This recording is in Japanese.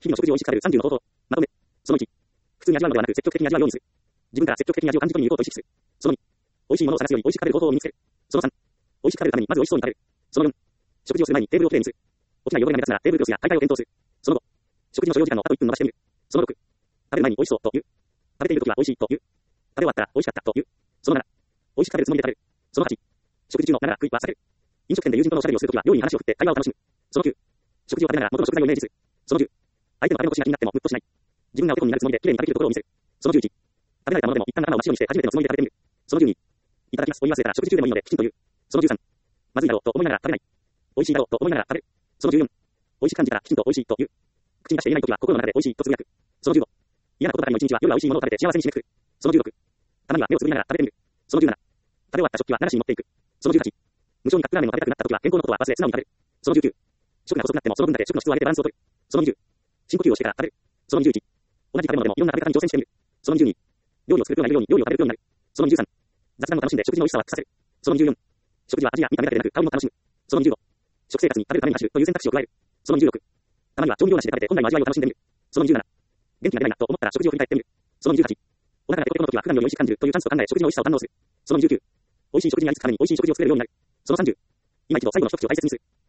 日々の食事を美味しく食べる30の方法。まとめ。その1。普通に味わうのではなく積極的に味わうようにする。自分から積極的に味を感じ取りに行こうと意識する。その2。美味しいものを探すより美味しく食べる方法を身につける。その3。美味しく食べるためにまず美味しそうに食べる。その4。食事をする前にテーブルをきれいにする。起きない汚れが目立つならテーブルクロスや大会を検討する。その5。食事の所要時間のあと1分伸ばしてみる。その6。食べる前に美味しそうと言う。食べている時は美味しいと言う。食べ終わったら美味しかったと言う。その7。美味しく食べるつもりで食べる。その8。食事中のながら食いは避ける。飲食店で友人とのおしゃべりをするときは料理に話を振って会話を楽しむ。その9。食事を食べながら元の食材をイメージする。その10。相手の食べ残しが気になってもムッとしない。自分がお手本になるつもりできれいに食べきるところを見せる。その11。食べられたものでも一旦頭を真っ白にして初めてのつもりで食べてみる。その12。いただきますと言い忘れたら食事中でもいいのできちんと言う。その13。まずいだろうと思いながら食べない。美味しいだろうと思いながら食べる。その14。美味しく感じたらきちんと美味しいと言う。口に出して言えないときは心の中で美味しいとつぶやく。その15。嫌なことばかりの一日は夜は美味しいものを食べて幸せに締めくくる。その16。たまには目をつぶりながら食べてみる。その17。食べ終わった食器は流しに持っていく。その18。無性にカップラーメンを食べたくなったときは健康のことは忘れ素直に食べる。その19。食が細くなってもその分だけ食の質を上げてバランスを取る。その20。深呼吸をしてから食べる。その21。同じ食べ物でもいろんな食べ方に挑戦してみる。その22。料理を作るようなように料理を食べるようになる。その23。雑談を楽しんで食事の美味しさを聞かせる。その24。食事は味や見た目だけでなく香りも楽しむ。その25。食生活に食べるために走るという選択肢を加える。その26。たまには調味料なしで食べて本来の味わいを楽しんでみる。その27。元気が出ないなと思ったら食事を振り返ってみる。その28。お腹がペコペコの時は普段より美味しく感じるというチャンスと考え食事の美味しさを堪能する。その29。美味しい食事にありつくために美味しい食事を作れるようになる。その30。今一度最後の一口を大切にする。